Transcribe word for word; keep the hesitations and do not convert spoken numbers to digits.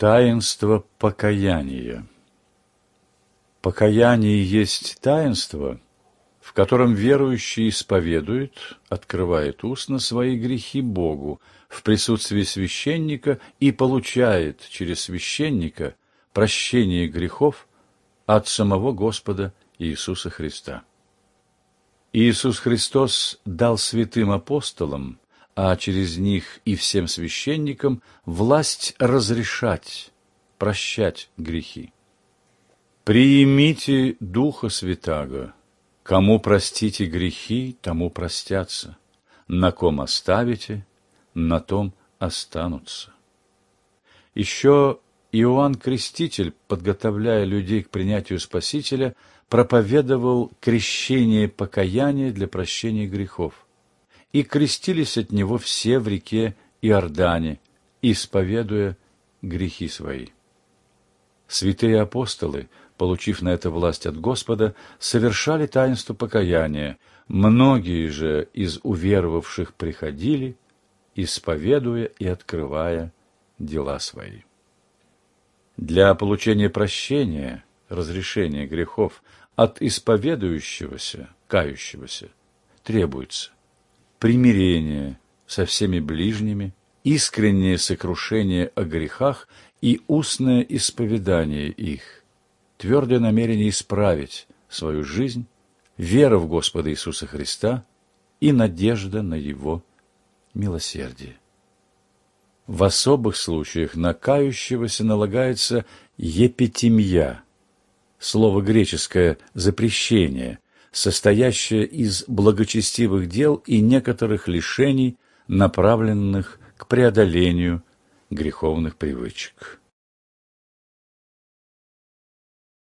Таинство покаяния. Покаяние есть таинство, в котором верующий исповедует, открывает устно свои грехи Богу в присутствии священника и получает через священника прощение грехов от самого Господа Иисуса Христа. Иисус Христос дал святым апостолам, а через них и всем священникам, власть разрешать, прощать грехи. «Приимите Духа Святаго, кому простите грехи, тому простятся, на ком оставите, на том останутся». Еще Иоанн Креститель, подготовляя людей к принятию Спасителя, проповедовал крещение покаяния для прощения грехов. И крестились от него все в реке Иордане, исповедуя грехи свои. Святые апостолы, получив на это власть от Господа, совершали таинство покаяния. Многие же из уверовавших приходили, исповедуя и открывая дела свои. Для получения прощения, разрешения грехов от исповедующегося, кающегося, требуется примирение со всеми ближними, искреннее сокрушение о грехах и устное исповедание их, твердое намерение исправить свою жизнь, вера в Господа Иисуса Христа и надежда на Его милосердие. В особых случаях на кающегося налагается епитимия, слово греческое «запрещение», состоящее из благочестивых дел и некоторых лишений, направленных к преодолению греховных привычек.